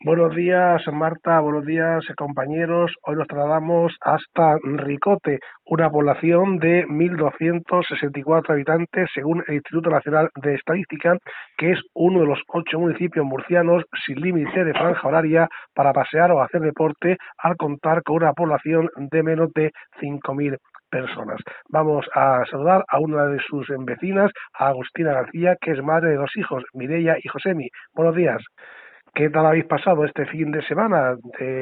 Buenos días, Marta, buenos días, compañeros. Hoy nos trasladamos hasta Ricote, una población de 1.264 habitantes, según el Instituto Nacional de Estadística, que es uno de los 8 municipios murcianos sin límite de franja horaria para pasear o hacer deporte, al contar con una población de menos de 5.000 personas. Vamos a saludar a una de sus vecinas, a Agustina García, que es madre de dos hijos, Mireia y Josemi. Buenos días. ¿Qué tal habéis pasado este fin de semana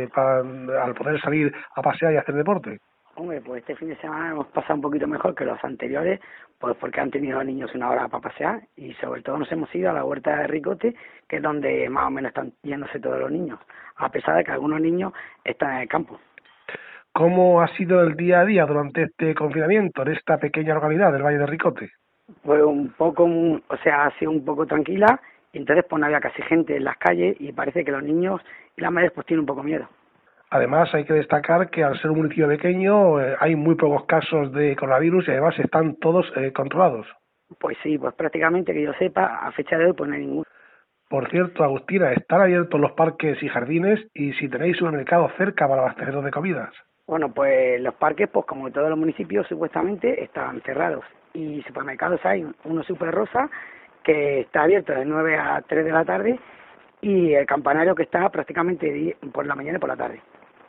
al poder salir a pasear y hacer deporte? Hombre, pues este fin de semana hemos pasado un poquito mejor que los anteriores, pues porque han tenido los niños una hora para pasear y sobre todo nos hemos ido a la huerta de Ricote, que es donde más o menos están yéndose todos los niños, a pesar de que algunos niños están en el campo. ¿Cómo ha sido el día a día durante este confinamiento en esta pequeña localidad del Valle de Ricote? Fue un poco, o sea, ha sido un poco tranquila y entonces pues no había casi gente en las calles y parece que los niños y las madres pues tienen un poco miedo. Además, hay que destacar que al ser un municipio pequeño hay muy pocos casos de coronavirus y además están todos controlados. Pues sí, pues prácticamente que yo sepa, a fecha de hoy pues no hay ninguno. Por cierto, Agustina, están abiertos los parques y jardines y si tenéis un mercado cerca para abasteceros de comidas. Bueno, pues los parques, pues como en todos los municipios, supuestamente están cerrados. Y supermercados hay uno Super Rosa, que está abierto de 9 a 3 de la tarde, y el campanario que está prácticamente por la mañana y por la tarde.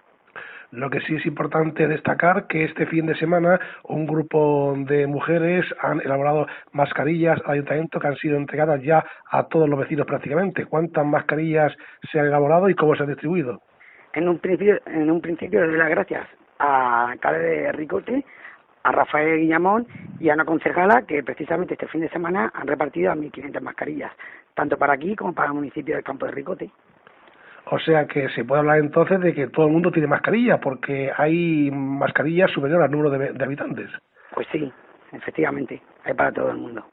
Lo que sí es importante destacar que este fin de semana un grupo de mujeres han elaborado mascarillas al ayuntamiento que han sido entregadas ya a todos los vecinos prácticamente. ¿Cuántas mascarillas se han elaborado y cómo se han distribuido? En un principio le doy las gracias al alcalde de Ricote, a Rafael Guillamón y a una concejala que precisamente este fin de semana han repartido a 1.500 mascarillas, tanto para aquí como para el municipio del Campo de Ricote. O sea que se puede hablar entonces de que todo el mundo tiene mascarilla porque hay mascarillas superior al número de habitantes. Pues sí, efectivamente, hay para todo el mundo.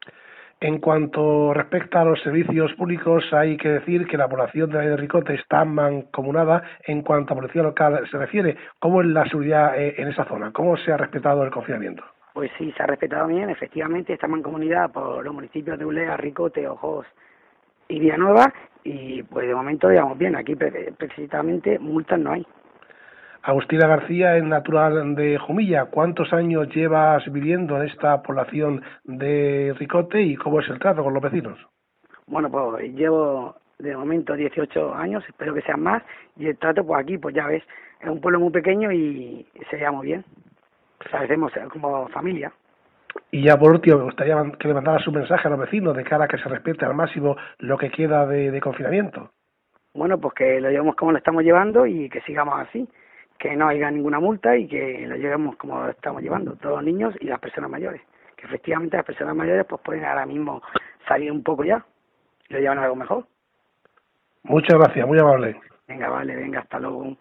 En cuanto respecta a los servicios públicos, hay que decir que la población de la de Ricote está mancomunada en cuanto a policía local se refiere. ¿Cómo es la seguridad en esa zona? ¿Cómo se ha respetado el confinamiento? Pues sí, se ha respetado bien, efectivamente, estamos en comunidad por los municipios de Ulea, Ricote, Ojos y Villanueva, y pues de momento digamos bien, aquí precisamente multas no hay. Agustina García es natural de Jumilla. ¿Cuántos años llevas viviendo en esta población de Ricote y cómo es el trato con los vecinos? Bueno, pues llevo de momento 18 años, espero que sean más, y el trato pues aquí, pues ya ves, es un pueblo muy pequeño y se lleva muy bien, parecemos como familia. Y ya por último, me gustaría que le mandara su mensaje a los vecinos de cara a que se respete al máximo lo que queda de confinamiento. Bueno, pues que lo llevemos como lo estamos llevando y que sigamos así, que no haya ninguna multa y que lo llevemos como lo estamos llevando, todos los niños y las personas mayores, que efectivamente las personas mayores pues pueden ahora mismo salir un poco ya y lo llevan a algo mejor. Muchas gracias, muy amable. Venga, vale, venga, hasta luego.